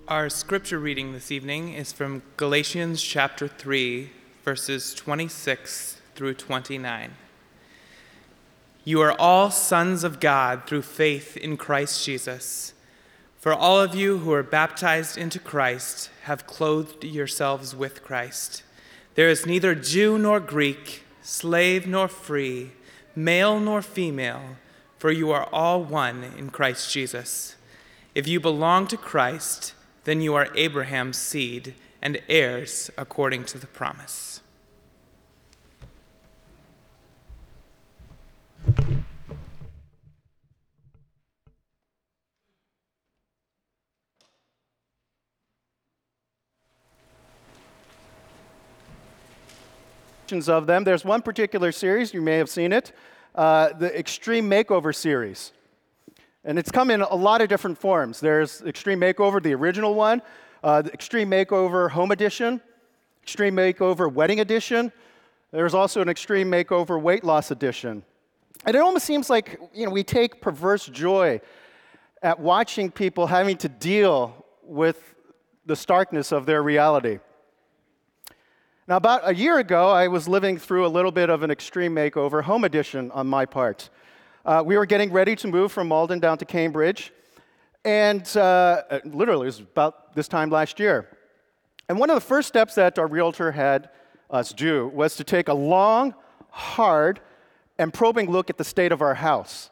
Our scripture reading this evening is from Galatians chapter 3, verses 26 through 29. You are all sons of God through faith in Christ Jesus. For all of you who are baptized into Christ have clothed yourselves with Christ. There is neither Jew nor Greek, slave nor free, male nor female, for you are all one in Christ Jesus. If you belong to Christ, then you are Abraham's seed and heirs according to the promise. Of them. There's one particular series, you may have seen it, the Extreme Makeover series. And it's come in a lot of different forms. There's Extreme Makeover, the original one, the Extreme Makeover Home Edition, Extreme Makeover Wedding Edition. There's also an Extreme Makeover Weight Loss Edition. And it almost seems like, we take perverse joy at watching people having to deal with the starkness of their reality. Now, about a year ago, I was living through a little bit of an Extreme Makeover Home Edition on my part. We were getting ready to move from Malden down to Cambridge, and literally, it was about this time last year. And one of the first steps that our realtor had us do was to take a long, hard, and probing look at the state of our house.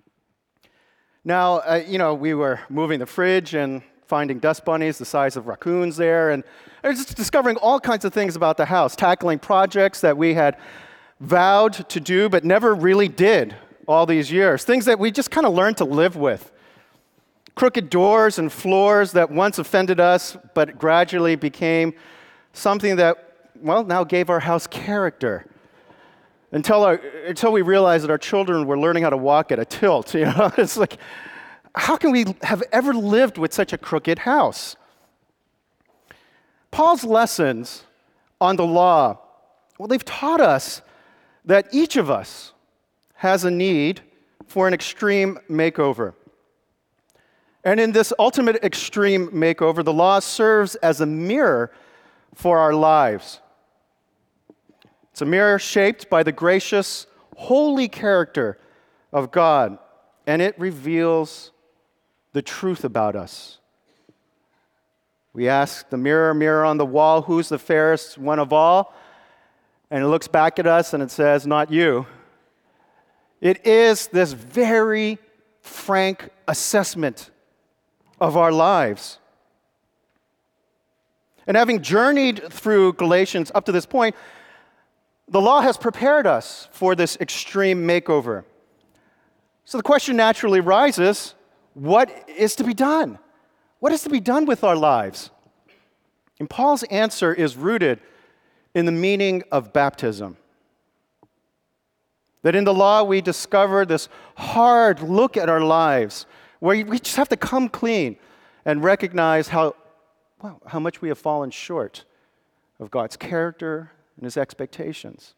Now, we were moving the fridge and finding dust bunnies the size of raccoons there, and I was just discovering all kinds of things about the house, tackling projects that we had vowed to do but never really did all these years, things that we just kind of learned to live with. Crooked doors and floors that once offended us but gradually became something that, now gave our house character. Until we realized that our children were learning how to walk at a tilt. It's like, how can we have ever lived with such a crooked house? Paul's lessons on the law, they've taught us that each of us has a need for an extreme makeover. And in this ultimate extreme makeover, the law serves as a mirror for our lives. It's a mirror shaped by the gracious, holy character of God, and it reveals the truth about us. We ask the mirror, mirror on the wall, who's the fairest one of all? And it looks back at us and it says, not you. It is this very frank assessment of our lives. And having journeyed through Galatians up to this point, the law has prepared us for this extreme makeover. So the question naturally arises, what is to be done? What is to be done with our lives? And Paul's answer is rooted in the meaning of baptism. That in the law we discover this hard look at our lives where we just have to come clean and recognize how much we have fallen short of God's character and His expectations.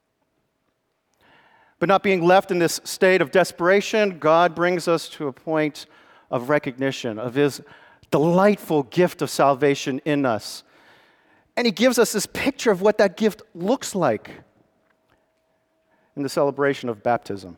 But not being left in this state of desperation, God brings us to a point of recognition of His delightful gift of salvation in us. And He gives us this picture of what that gift looks like in the celebration of baptism.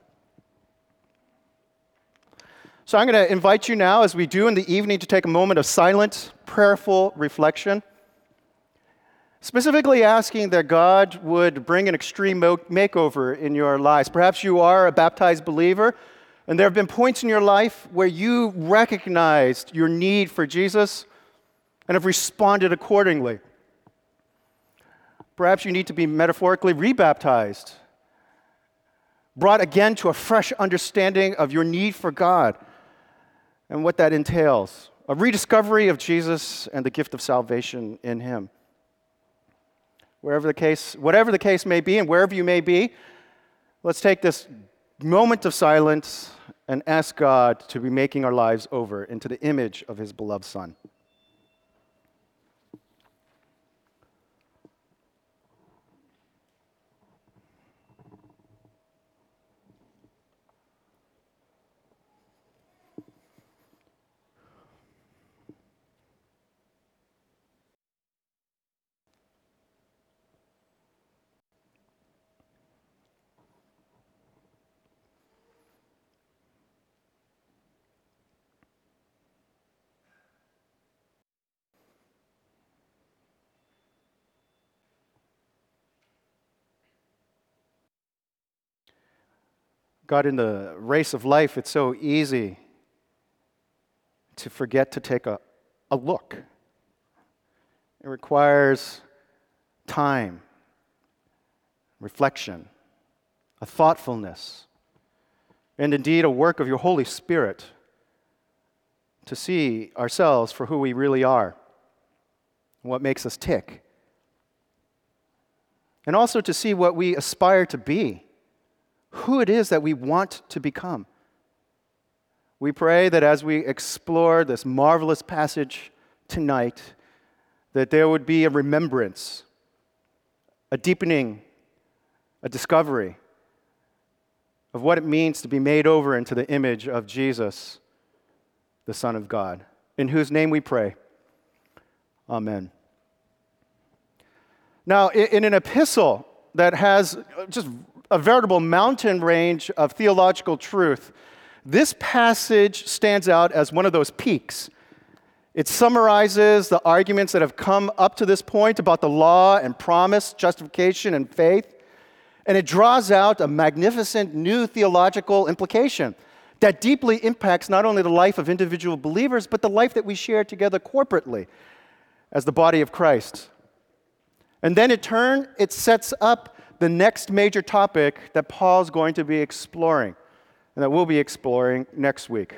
So I'm going to invite you now, as we do in the evening, to take a moment of silent, prayerful reflection, specifically asking that God would bring an extreme makeover in your lives. Perhaps you are a baptized believer, and there have been points in your life where you recognized your need for Jesus and have responded accordingly. Perhaps you need to be metaphorically rebaptized, brought again to a fresh understanding of your need for God and what that entails, a rediscovery of Jesus and the gift of salvation in Him. Whatever the case may be, and wherever you may be, let's take this moment of silence and ask God to be making our lives over into the image of His beloved Son. God, in the race of life, it's so easy to forget to take a look. It requires time, reflection, a thoughtfulness, and indeed a work of your Holy Spirit to see ourselves for who we really are and what makes us tick. And also to see what we aspire to be, who it is that we want to become. We pray that as we explore this marvelous passage tonight, that there would be a remembrance, a deepening, a discovery of what it means to be made over into the image of Jesus, the Son of God, in whose name we pray. Amen. Now, in an epistle that has just a veritable mountain range of theological truth, this passage stands out as one of those peaks. It summarizes the arguments that have come up to this point about the law and promise, justification and faith, and it draws out a magnificent new theological implication that deeply impacts not only the life of individual believers, but the life that we share together corporately as the body of Christ. And then in turn, it sets up the next major topic that Paul's going to be exploring, and that we'll be exploring next week.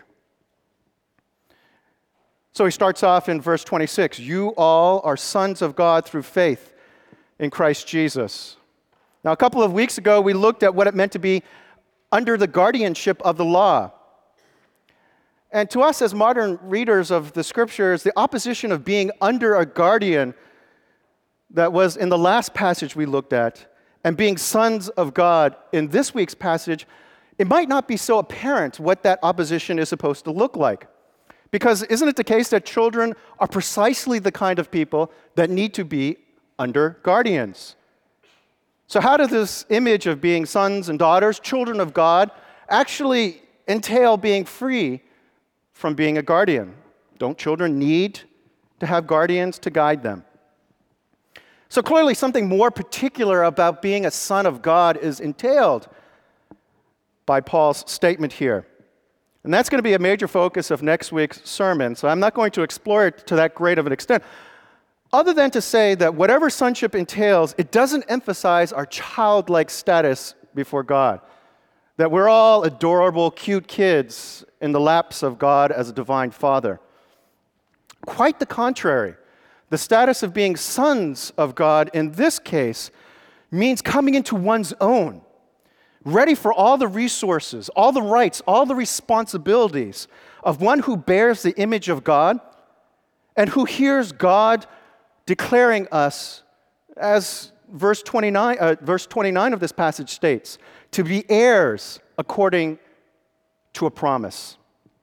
So he starts off in verse 26, "You all are sons of God through faith in Christ Jesus." Now, a couple of weeks ago, we looked at what it meant to be under the guardianship of the law. And to us as modern readers of the Scriptures, the opposition of being under a guardian that was in the last passage we looked at, and being sons of God in this week's passage, it might not be so apparent what that opposition is supposed to look like. Because isn't it the case that children are precisely the kind of people that need to be under guardians? So how does this image of being sons and daughters, children of God, actually entail being free from being a guardian? Don't children need to have guardians to guide them? So clearly something more particular about being a son of God is entailed by Paul's statement here. And that's going to be a major focus of next week's sermon, so I'm not going to explore it to that great of an extent, other than to say that whatever sonship entails, it doesn't emphasize our childlike status before God, that we're all adorable, cute kids in the laps of God as a divine Father. Quite the contrary. The status of being sons of God in this case means coming into one's own, ready for all the resources, all the rights, all the responsibilities of one who bears the image of God and who hears God declaring us, as verse 29 of this passage states, to be heirs according to a promise.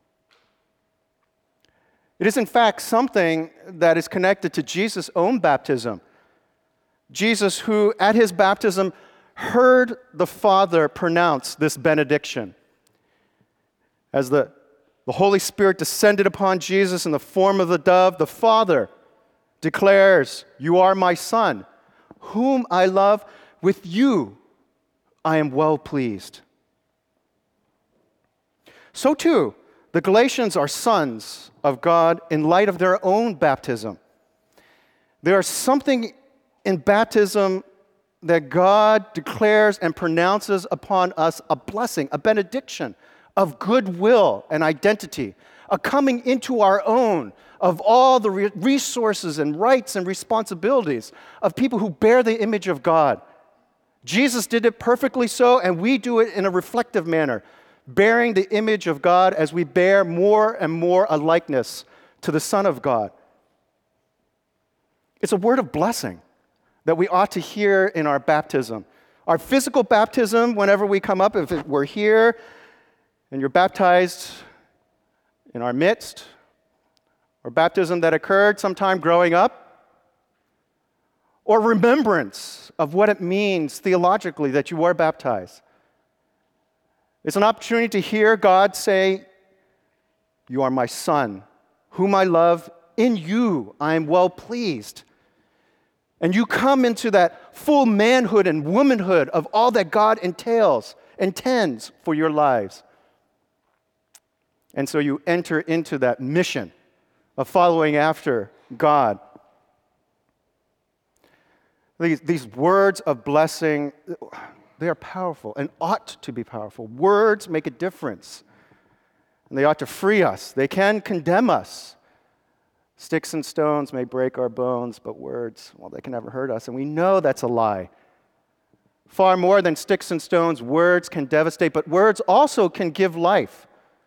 It is in fact something that is connected to Jesus' own baptism. Jesus, who at his baptism heard the Father pronounce this benediction. As the Holy Spirit descended upon Jesus in the form of the dove, the Father declares, "You are my Son, whom I love. With you I am well pleased." So too, the Galatians are sons of God in light of their own baptism. There is something in baptism that God declares and pronounces upon us a blessing, a benediction of goodwill and identity, a coming into our own of all the resources and rights and responsibilities of people who bear the image of God. Jesus did it perfectly so, and we do it in a reflective manner, bearing the image of God as we bear more and more a likeness to the Son of God. It's a word of blessing that we ought to hear in our baptism. Our physical baptism, whenever we come up, if we're here and you're baptized in our midst, or baptism that occurred sometime growing up, or remembrance of what it means theologically that you are baptized. It's an opportunity to hear God say, "You are my Son, whom I love. In you I am well pleased." And you come into that full manhood and womanhood of all that God entails intends for your lives. And so you enter into that mission of following after God. These words of blessing, they are powerful and ought to be powerful. Words make a difference, and they ought to free us. They can condemn us. Sticks and stones may break our bones, but words, well, they can never hurt us, and we know that's a lie. Far more than sticks and stones, words can devastate, but words also can give life.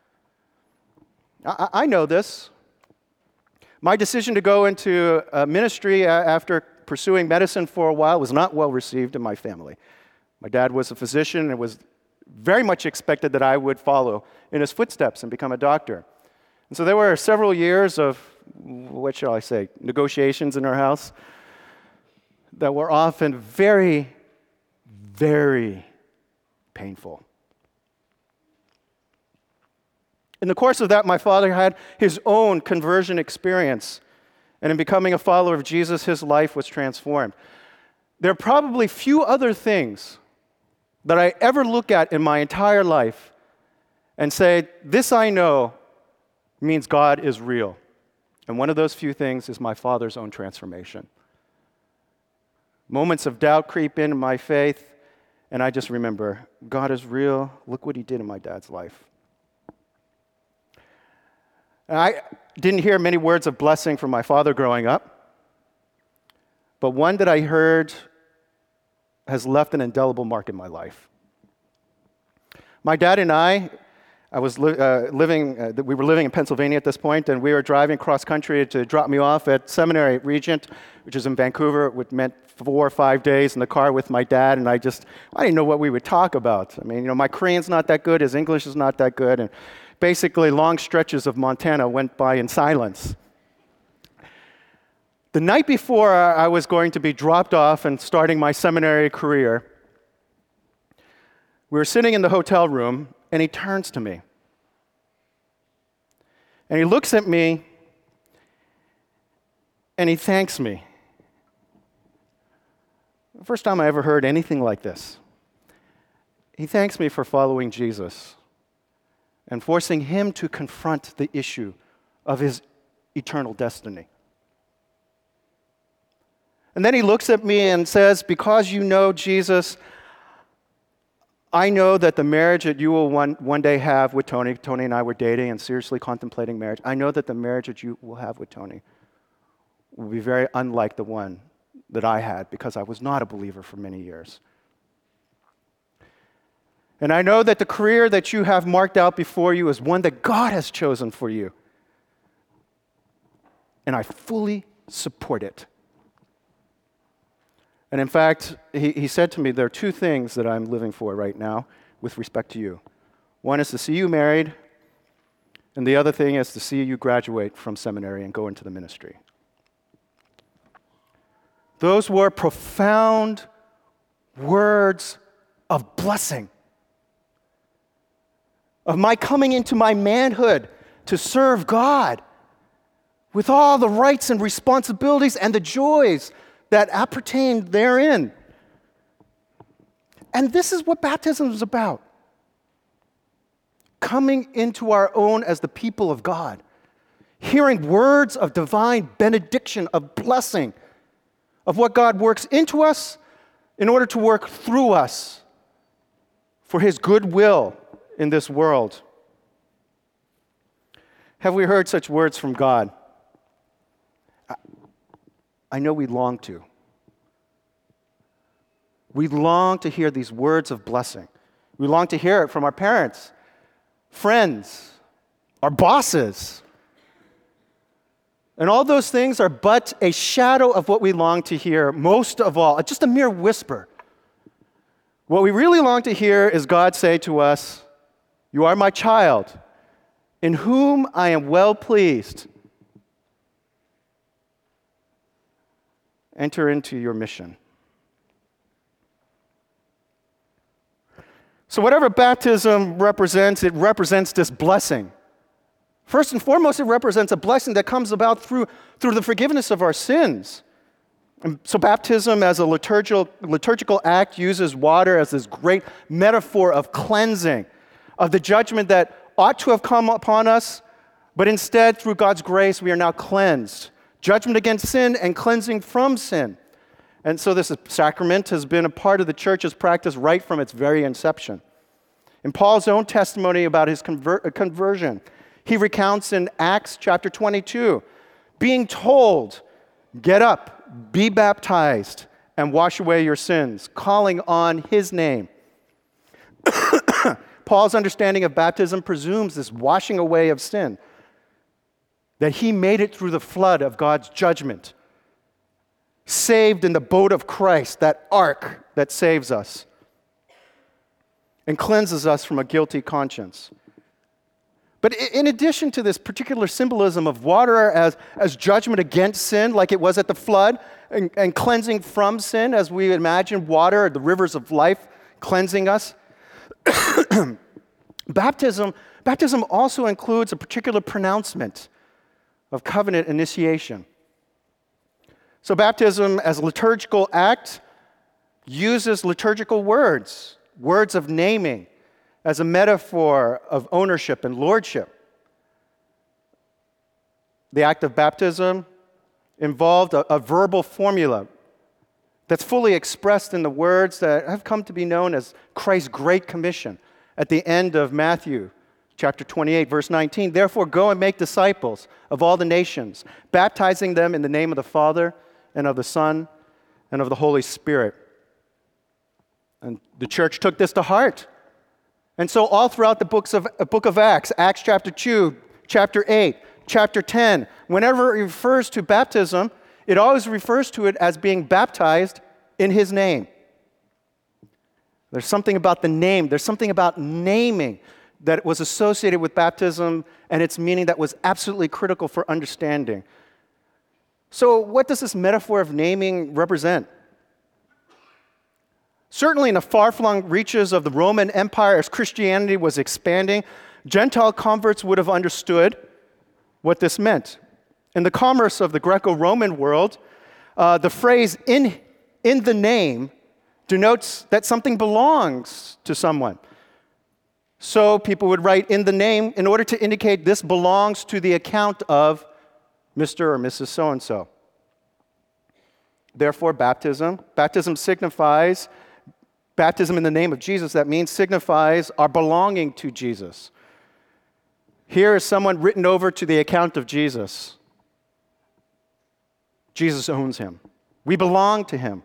I know this. My decision to go into ministry after pursuing medicine for a while was not well received in my family. My dad was a physician, and it was very much expected that I would follow in his footsteps and become a doctor. And so there were several years of, what shall I say, negotiations in our house that were often very, very painful. In the course of that, my father had his own conversion experience. And in becoming a follower of Jesus, his life was transformed. There are probably few other things that I ever look at in my entire life and say, this I know means God is real. And one of those few things is my father's own transformation. Moments of doubt creep in my faith, and I just remember, God is real. Look what he did in my dad's life. And I didn't hear many words of blessing from my father growing up, but one that I heard has left an indelible mark in my life. My dad and we were living in Pennsylvania at this point, and we were driving cross country to drop me off at Seminary at Regent, which is in Vancouver. It meant 4 or 5 days in the car with my dad, and I didn't know what we would talk about. I mean, my Korean's not that good, his English is not that good, and basically long stretches of Montana went by in silence. The night before I was going to be dropped off and starting my seminary career, we were sitting in the hotel room, and he turns to me. And he looks at me, and he thanks me. The first time I ever heard anything like this. He thanks me for following Jesus and forcing him to confront the issue of his eternal destiny. And then he looks at me and says, because you know Jesus, I know that the marriage that you will one day have with Tony and I were dating and seriously contemplating marriage, I know that the marriage that you will have with Tony will be very unlike the one that I had because I was not a believer for many years. And I know that the career that you have marked out before you is one that God has chosen for you. And I fully support it. And in fact, he said to me, there are 2 things that I'm living for right now with respect to you. One is to see you married, and the other thing is to see you graduate from seminary and go into the ministry. Those were profound words of blessing, of my coming into my manhood to serve God with all the rights and responsibilities and the joys that appertain therein. And this is what baptism is about. Coming into our own as the people of God, hearing words of divine benediction, of blessing, of what God works into us in order to work through us for his good will in this world. Have we heard such words from God? I know we long to. We long to hear these words of blessing. We long to hear it from our parents, friends, our bosses. And all those things are but a shadow of what we long to hear, most of all, just a mere whisper. What we really long to hear is God say to us, "You are my child, in whom I am well pleased. Enter into your mission." So whatever baptism represents, it represents this blessing. First and foremost, it represents a blessing that comes about through the forgiveness of our sins. And so baptism as a liturgical act uses water as this great metaphor of cleansing, of the judgment that ought to have come upon us, but instead, through God's grace, we are now cleansed. Judgment against sin and cleansing from sin. And so this sacrament has been a part of the church's practice right from its very inception. In Paul's own testimony about his conversion, he recounts in Acts chapter 22, being told, get up, be baptized, and wash away your sins, calling on his name. Paul's understanding of baptism presumes this washing away of sin, that he made it through the flood of God's judgment, saved in the boat of Christ, that ark that saves us and cleanses us from a guilty conscience. But in addition to this particular symbolism of water as judgment against sin, like it was at the flood, and cleansing from sin, as we imagine water, the rivers of life cleansing us, baptism also includes a particular pronouncement of covenant initiation. So baptism as a liturgical act uses liturgical words of naming, as a metaphor of ownership and lordship. The act of baptism involved a verbal formula that's fully expressed in the words that have come to be known as Christ's Great Commission at the end of Matthew chapter 28, verse 19. Therefore, go and make disciples of all the nations, baptizing them in the name of the Father and of the Son and of the Holy Spirit. And the church took this to heart. And so all throughout the book of Acts, Acts chapter 2, chapter 8, chapter 10, whenever it refers to baptism, it always refers to it as being baptized in his name. There's something about the name, there's something about naming that was associated with baptism and its meaning that was absolutely critical for understanding. So what does this metaphor of naming represent? Certainly in the far-flung reaches of the Roman Empire, as Christianity was expanding, Gentile converts would have understood what this meant. In the commerce of the Greco-Roman world, the phrase in the name denotes that something belongs to someone. So people would write in the name in order to indicate this belongs to the account of Mr. or Mrs. So-and-so. Therefore, baptism signifies baptism in the name of Jesus. That means signifies our belonging to Jesus. Here is someone written over to the account of Jesus. Jesus owns him. We belong to him.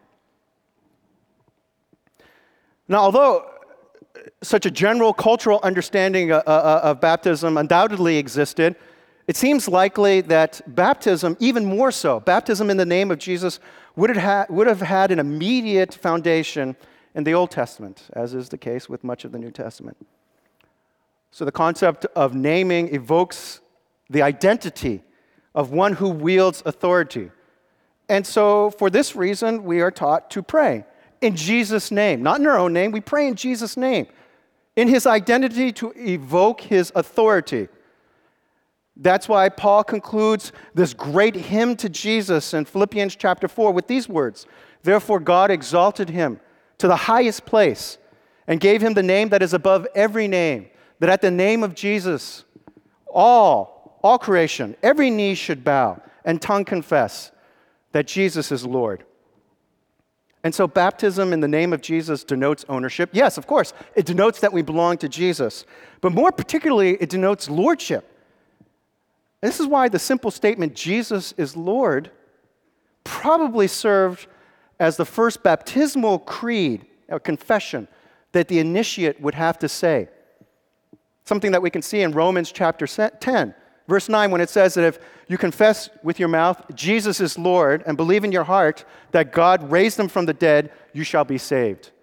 Now, although such a general cultural understanding of baptism undoubtedly existed, it seems likely that baptism, even more so, baptism in the name of Jesus would have had an immediate foundation in the Old Testament, as is the case with much of the New Testament. So the concept of naming evokes the identity of one who wields authority. And so for this reason, we are taught to pray in Jesus' name. Not in our own name, we pray in Jesus' name. In his identity to evoke his authority. That's why Paul concludes this great hymn to Jesus in Philippians chapter 4 with these words, "Therefore God exalted him to the highest place and gave him the name that is above every name, that at the name of Jesus, all creation, every knee should bow and tongue confess that Jesus is Lord." And so baptism in the name of Jesus denotes ownership. Yes, of course, it denotes that we belong to Jesus. But more particularly, it denotes lordship. And this is why the simple statement, Jesus is Lord, probably served as the first baptismal creed or confession that the initiate would have to say. Something that we can see in Romans chapter 10, verse 9, when it says that if you confess with your mouth Jesus is Lord and believe in your heart that God raised him from the dead, you shall be saved.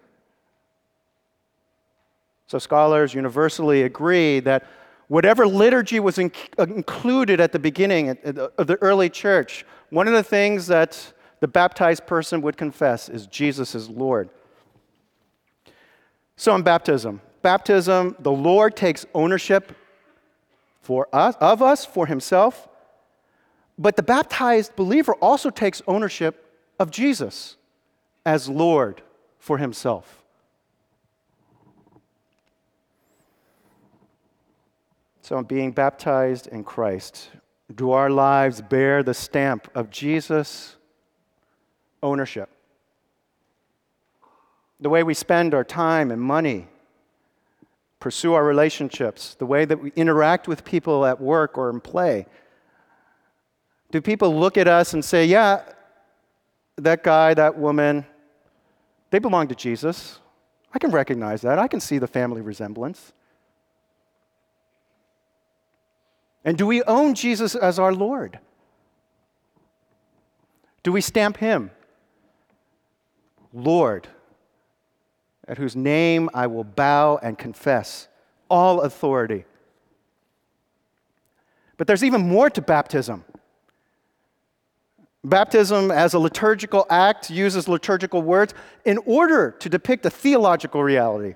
So scholars universally agree that whatever liturgy was included at the beginning of the early church, one of the things that the baptized person would confess is Jesus is Lord. So in baptism, the Lord takes ownership of us, for himself, but the baptized believer also takes ownership of Jesus as Lord for himself. So, being baptized in Christ, do our lives bear the stamp of Jesus' ownership? The way we spend our time and money, pursue our relationships, the way that we interact with people at work or in play. Do people look at us and say, yeah, that guy, that woman, they belong to Jesus. I can recognize that. I can see the family resemblance. And do we own Jesus as our Lord? Do we stamp him Lord, at whose name I will bow and confess all authority? But there's even more to baptism. Baptism, as a liturgical act, uses liturgical words in order to depict a theological reality.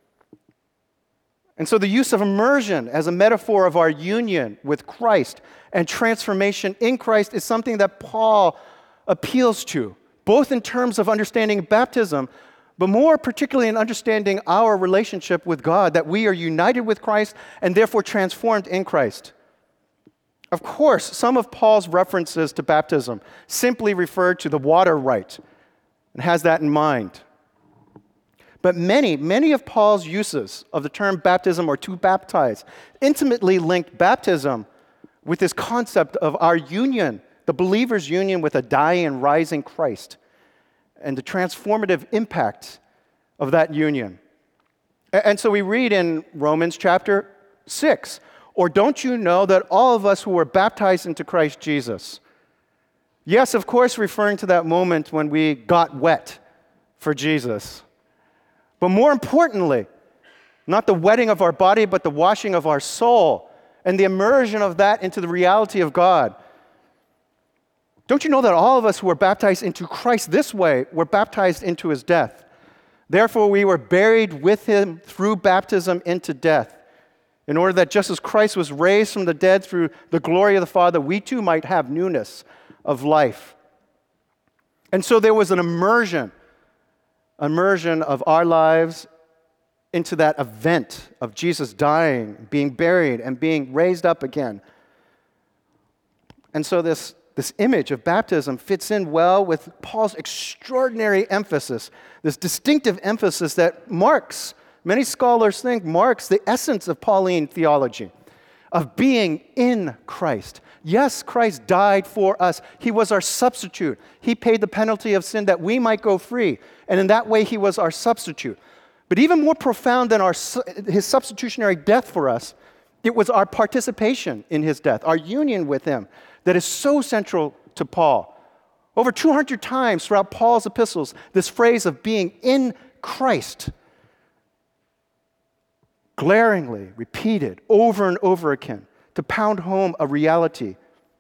And so the use of immersion as a metaphor of our union with Christ and transformation in Christ is something that Paul appeals to, both in terms of understanding baptism, but more particularly in understanding our relationship with God, that we are united with Christ and therefore transformed in Christ. Of course, some of Paul's references to baptism simply refer to the water rite and has that in mind. But many of Paul's uses of the term baptism or to baptize intimately linked baptism with this concept of our union, the believer's union with a dying and rising Christ, and the transformative impact of that union. And so we read in Romans chapter 6, or don't you know that all of us who were baptized into Christ Jesus, yes, of course, referring to that moment when we got wet for Jesus, but more importantly, not the wetting of our body, but the washing of our soul and the immersion of that into the reality of God. Don't you know that all of us who were baptized into Christ this way were baptized into his death? Therefore, we were buried with him through baptism into death, in order that just as Christ was raised from the dead through the glory of the Father, we too might have newness of life. And so there was an immersion of our lives into that event of Jesus dying, being buried, and being raised up again. And so this image of baptism fits in well with Paul's extraordinary emphasis, this distinctive emphasis that marks, many scholars think, marks the essence of Pauline theology, of being in Christ. Yes, Christ died for us. He was our substitute. He paid the penalty of sin that we might go free. And in that way, he was our substitute. But even more profound than his substitutionary death for us, it was our participation in his death, our union with him, that is so central to Paul. Over 200 times throughout Paul's epistles, this phrase of being in Christ, glaringly repeated over and over again to pound home a reality.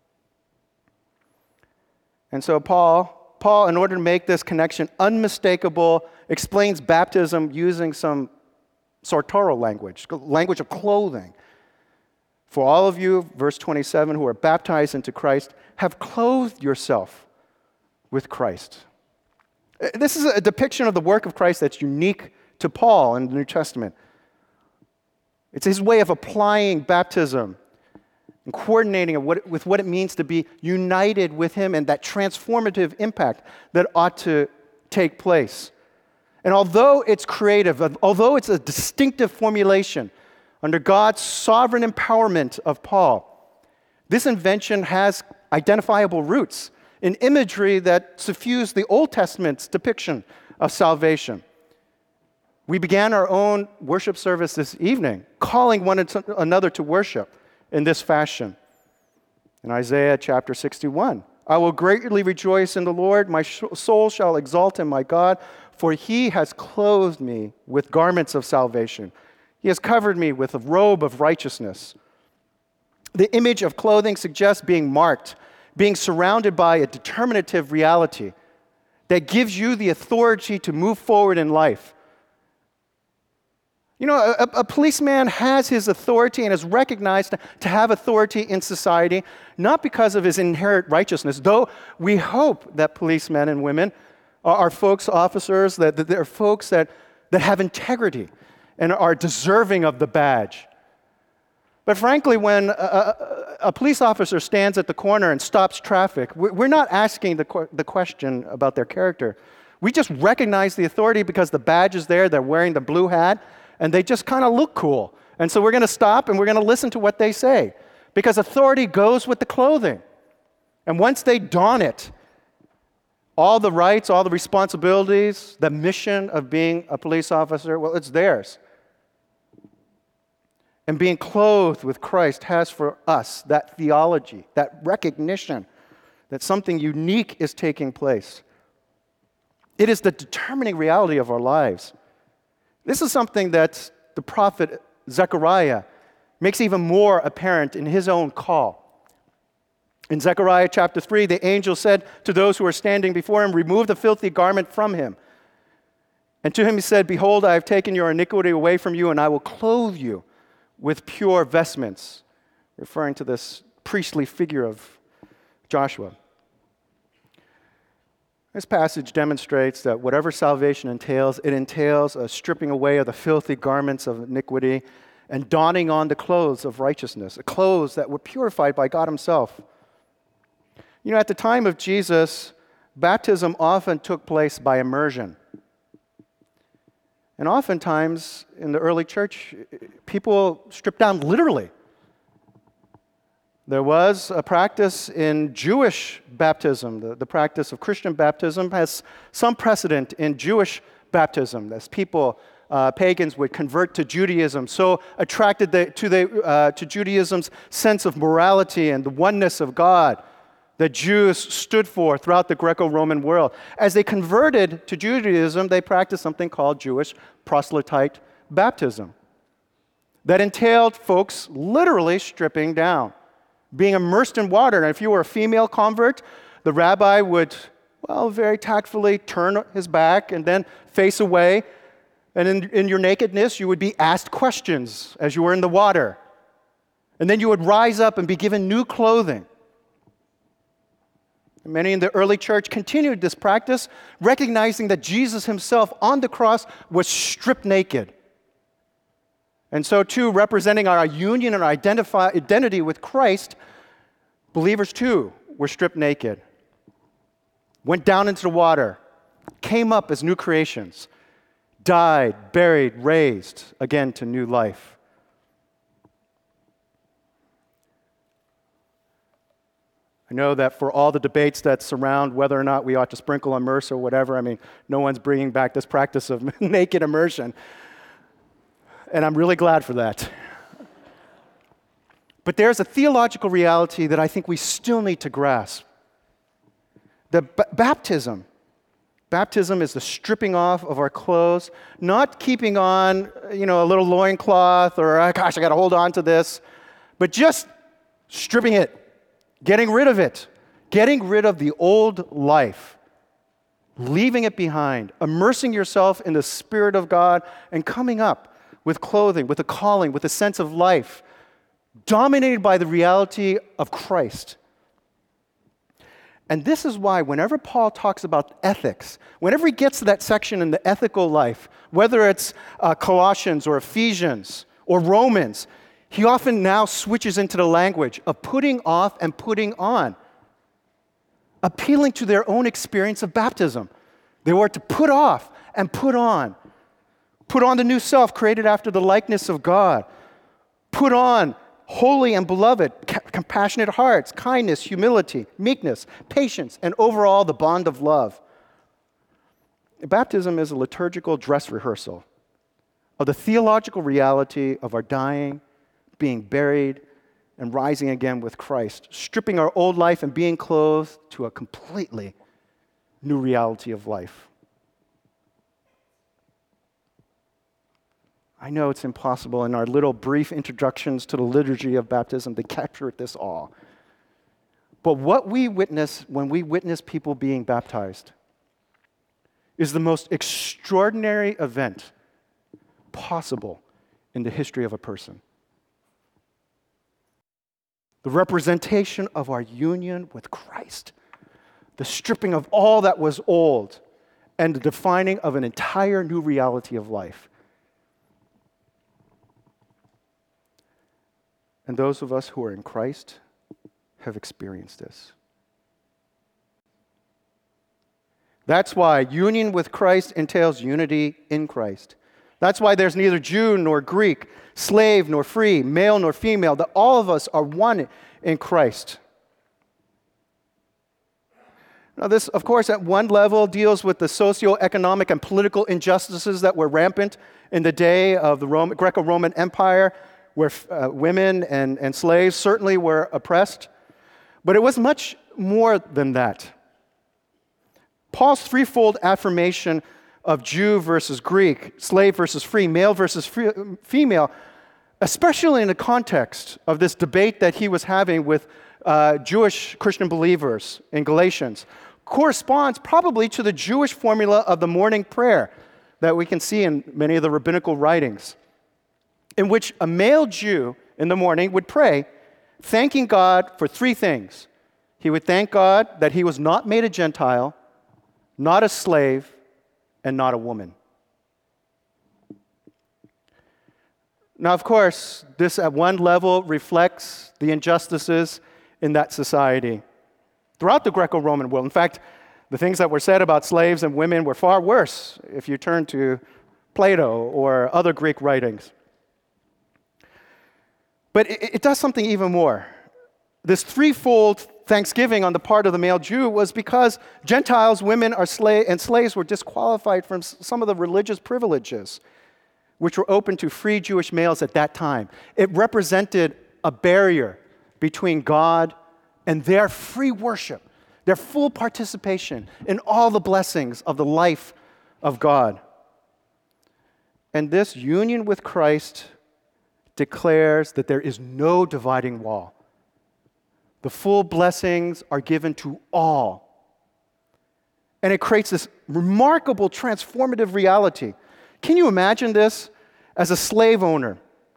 And so Paul, in order to make this connection unmistakable, explains baptism using some sartorial language of clothing. For all of you, verse 27, who are baptized into Christ, have clothed yourself with Christ. This is a depiction of the work of Christ that's unique to Paul in the New Testament. It's his way of applying baptism and coordinating it with what it means to be united with him and that transformative impact that ought to take place. And although it's creative, although it's a distinctive formulation under God's sovereign empowerment of Paul, this invention has identifiable roots in imagery that suffuse the Old Testament's depiction of salvation. We began our own worship service this evening, calling one another to worship in this fashion. In Isaiah chapter 61, I will greatly rejoice in the Lord. My soul shall exult in my God, for he has clothed me with garments of salvation. He has covered me with a robe of righteousness. The image of clothing suggests being marked, being surrounded by a determinative reality that gives you the authority to move forward in life. You know, a policeman has his authority and is recognized to have authority in society, not because of his inherent righteousness, though we hope that policemen and women are folks, officers, that they're folks that have integrity and are deserving of the badge. But frankly, when a police officer stands at the corner and stops traffic, we're not asking the question about their character. We just recognize the authority because the badge is there, they're wearing the blue hat, and they just kind of look cool. And so we're going to stop and we're going to listen to what they say. Because authority goes with the clothing. And once they don it, all the rights, all the responsibilities, the mission of being a police officer, well, it's theirs. And being clothed with Christ has for us that theology, that recognition that something unique is taking place. It is the determining reality of our lives. This is something that the prophet Zechariah makes even more apparent in his own call. In Zechariah chapter 3, the angel said to those who were standing before him, "Remove the filthy garment from him." And to him he said, "Behold, I have taken your iniquity away from you, and I will clothe you with pure vestments," referring to this priestly figure of Joshua. This passage demonstrates that whatever salvation entails, it entails a stripping away of the filthy garments of iniquity and donning on the clothes of righteousness, clothes that were purified by God himself. You know, at the time of Jesus, baptism often took place by immersion. And oftentimes in the early church, people stripped down literally. There was a practice in Jewish baptism. The practice of Christian baptism has some precedent in Jewish baptism, as people, pagans, would convert to Judaism, so attracted to Judaism's sense of morality and the oneness of God that Jews stood for throughout the Greco-Roman world. As they converted to Judaism, they practiced something called Jewish proselyte baptism that entailed folks literally stripping down, being immersed in water. And if you were a female convert, the rabbi would, very tactfully turn his back and then face away. And in your nakedness, you would be asked questions as you were in the water. And then you would rise up and be given new clothing. And many in the early church continued this practice, recognizing that Jesus himself on the cross was stripped naked. And so too, representing our union and our identity with Christ, believers too were stripped naked, went down into the water, came up as new creations, died, buried, raised again to new life. I know that for all the debates that surround whether or not we ought to sprinkle, immerse, or whatever, no one's bringing back this practice of naked immersion. And I'm really glad for that. But there's a theological reality that I think we still need to grasp. The baptism is the stripping off of our clothes, not keeping on, a little loincloth or, gosh, I got to hold on to this, but just stripping it, getting rid of it, getting rid of the old life, leaving it behind, immersing yourself in the Spirit of God, and coming up with clothing, with a calling, with a sense of life, dominated by the reality of Christ. And this is why whenever Paul talks about ethics, whenever he gets to that section in the ethical life, whether it's Colossians or Ephesians or Romans, he often now switches into the language of putting off and putting on, appealing to their own experience of baptism. They were to put off and put on. Put on the new self created after the likeness of God. Put on holy and beloved, compassionate hearts, kindness, humility, meekness, patience, and overall the bond of love. Baptism is a liturgical dress rehearsal of the theological reality of our dying, being buried, and rising again with Christ, stripping our old life and being clothed to a completely new reality of life. I know it's impossible in our little brief introductions to the liturgy of baptism to capture this all. But what we witness when we witness people being baptized is the most extraordinary event possible in the history of a person. The representation of our union with Christ, the stripping of all that was old, and the defining of an entire new reality of life. And those of us who are in Christ have experienced this. That's why union with Christ entails unity in Christ. That's why there's neither Jew nor Greek, slave nor free, male nor female, that all of us are one in Christ. Now, this, of course, at one level deals with the socioeconomic and political injustices that were rampant in the day of the Greco-Roman Empire, where women and slaves certainly were oppressed. But it was much more than that. Paul's threefold affirmation of Jew versus Greek, slave versus free, male versus female, especially in the context of this debate that he was having with Jewish Christian believers in Galatians, corresponds probably to the Jewish formula of the morning prayer that we can see in many of the rabbinical writings, in which a male Jew in the morning would pray, thanking God for three things. He would thank God that he was not made a Gentile, not a slave, and not a woman. Now, of course, this at one level reflects the injustices in that society throughout the Greco-Roman world. In fact, the things that were said about slaves and women were far worse if you turn to Plato or other Greek writings. But it does something even more. This threefold thanksgiving on the part of the male Jew was because Gentiles, women, and slaves were disqualified from some of the religious privileges which were open to free Jewish males at that time. It represented a barrier between God and their free worship, their full participation in all the blessings of the life of God. And this union with Christ declares that there is no dividing wall. The full blessings are given to all. And it creates this remarkable transformative reality. Can you imagine this as a slave owner?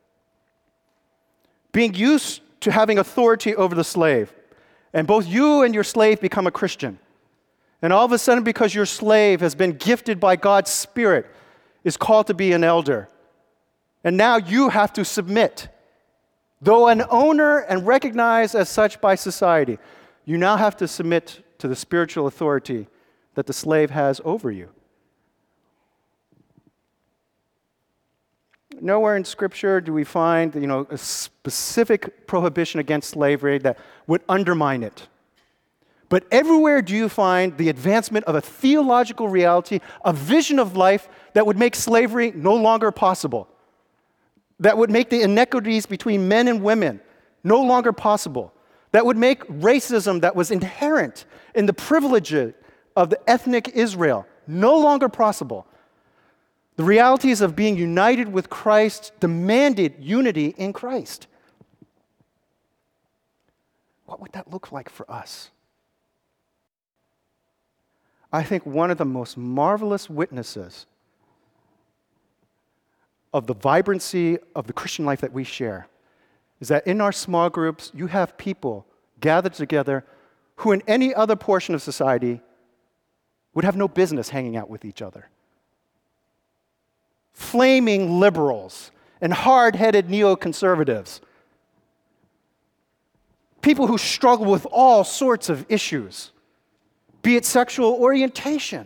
Being used to having authority over the slave. And both you and your slave become a Christian. And all of a sudden, because your slave has been gifted by God's Spirit, is called to be an elder. And now you have to submit. Though an owner and recognized as such by society, you now have to submit to the spiritual authority that the slave has over you. Nowhere in Scripture do we find, a specific prohibition against slavery that would undermine it. But everywhere do you find the advancement of a theological reality, a vision of life that would make slavery no longer possible, that would make the inequities between men and women no longer possible, that would make racism that was inherent in the privileges of the ethnic Israel no longer possible. The realities of being united with Christ demanded unity in Christ. What would that look like for us? I think one of the most marvelous witnesses of the vibrancy of the Christian life that we share is that in our small groups, you have people gathered together who in any other portion of society would have no business hanging out with each other. Flaming liberals and hard-headed neoconservatives. People who struggle with all sorts of issues, be it sexual orientation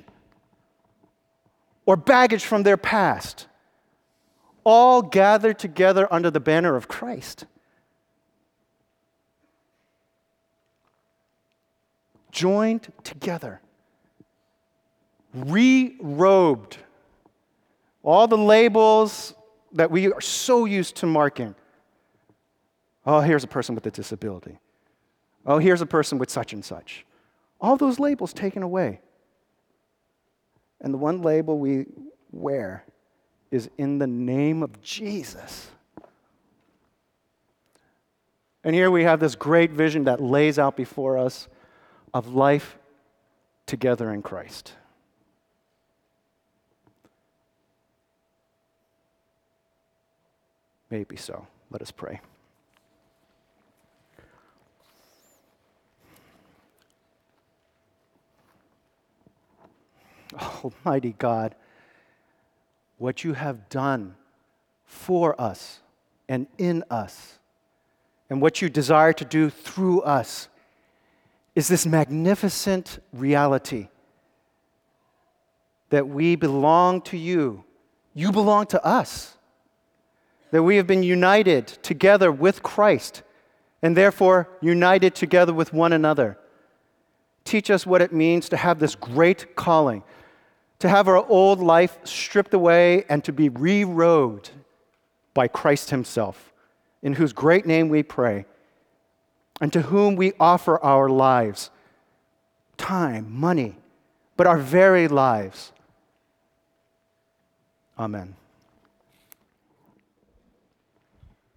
or baggage from their past, all gathered together under the banner of Christ. Joined together, re-robed. All the labels that we are so used to marking. Oh, here's a person with a disability. Oh, here's a person with such and such. All those labels taken away. And the one label we wear is in the name of Jesus. And here we have this great vision that lays out before us of life together in Christ. may it be so. Let us pray. Almighty God, what you have done for us and in us, and what you desire to do through us, is this magnificent reality that we belong to you. You belong to us. That we have been united together with Christ, and therefore united together with one another. Teach us what it means to have this great calling, to have our old life stripped away and to be re-rowed by Christ himself, in whose great name we pray, and to whom we offer our lives, time, money, but our very lives. Amen.